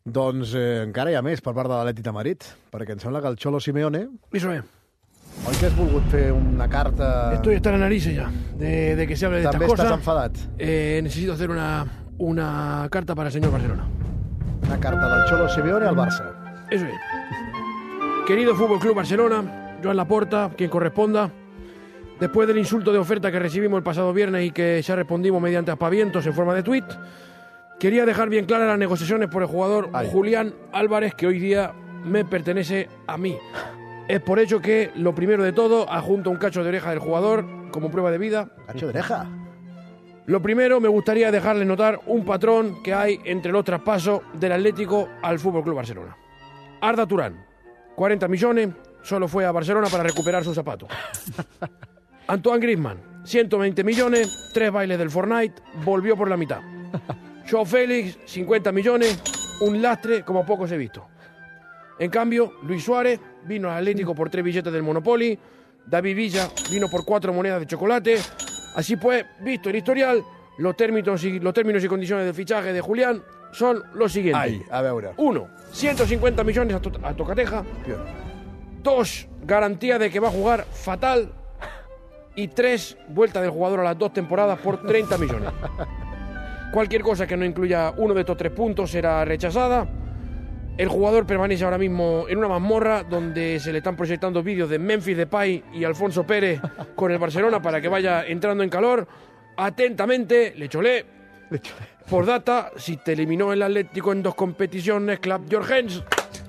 Doncs encara hi ha més per part de l'Atlètic de Madrid, perquè em sembla que el Cholo Simeone... Eso es. Oi que has volgut fer una carta... Estoy hasta la nariz ya de que se hable de estas També cosas. estàs enfadat. Necesito hacer una carta para el señor Barcelona. Una carta del Cholo Simeone al Barça. Eso es. Querido Fútbol Club Barcelona, Joan Laporta, quien corresponda, después del insulto de oferta que recibimos el pasado viernes y que ya respondimos mediante aspavientos en forma de tuit, quería dejar bien claras las negociaciones por el jugador Julián Álvarez, que hoy día me pertenece a mí. Es por ello que, lo primero de todo, adjunto un cacho de oreja del jugador como prueba de vida. ¿Cacho de oreja? Lo primero, me gustaría dejarles notar un patrón que hay entre los traspasos del Atlético al Fútbol Club Barcelona. Arda Turán, 40 millones, solo fue a Barcelona para recuperar sus zapatos. Antoine Griezmann, 120 millones, 3 bailes del Fortnite, volvió por la mitad. Joao Félix, 50 millones, un lastre como pocos he visto. En cambio, Luis Suárez vino al Atlético por 3 billetes del Monopoly, David Villa vino por 4 monedas de chocolate. Así pues, visto el historial, los términos y condiciones del fichaje de Julián son los siguientes. Ai, a veure. 1. 150 millones a Tocateja. 2. Garantía de que va a jugar fatal. Y 3. Vuelta del jugador a las 2 temporadas por 30 millones. Cualquier cosa que no incluya uno de estos 3 puntos será rechazada. El jugador permanece ahora mismo en una mazmorra donde se le están proyectando vídeos de Memphis Depay y Alfonso Pérez con el Barcelona para que vaya entrando en calor. Atentamente, Le Cholé. Por data, si te eliminó el Atlético en 2 competiciones, clap your hands.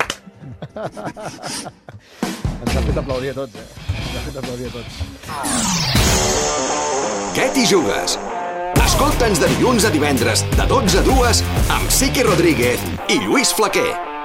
Ens ha fet aplaudir a tots, Ens ha fet aplaudir a tots. Què t'hi jugues? Escolta'ns de dilluns a divendres, de 12 a 2, amb Sique Rodríguez i Lluís Flaquer.